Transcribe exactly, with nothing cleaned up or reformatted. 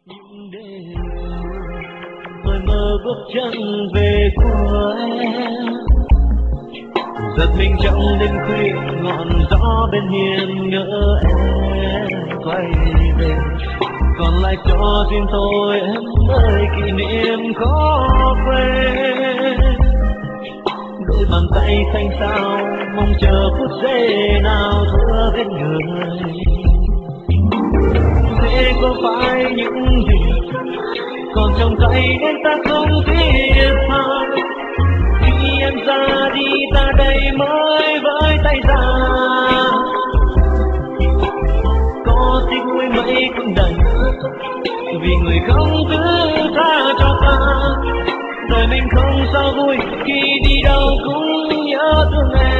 những đêm tôi mơ bước chân về của em, giật mình trong đêm khuya ngọn gió bên hiên ngỡ em quay về, còn lại cho riêng tôi em ơi kỷ niệm khó quên. Đôi bàn tay xanh xao mong chờ phút giây nào thưa bên người, thế có phải những gì còn trong tay nên ta không biết sao? Khi em ra đi ta đây mới với tay ra, có tiếc nuối mấy cũng đành, vì người không thứ tha cho ta. Đời mình không sao vui khi đi đâu cũng nhớ thương em.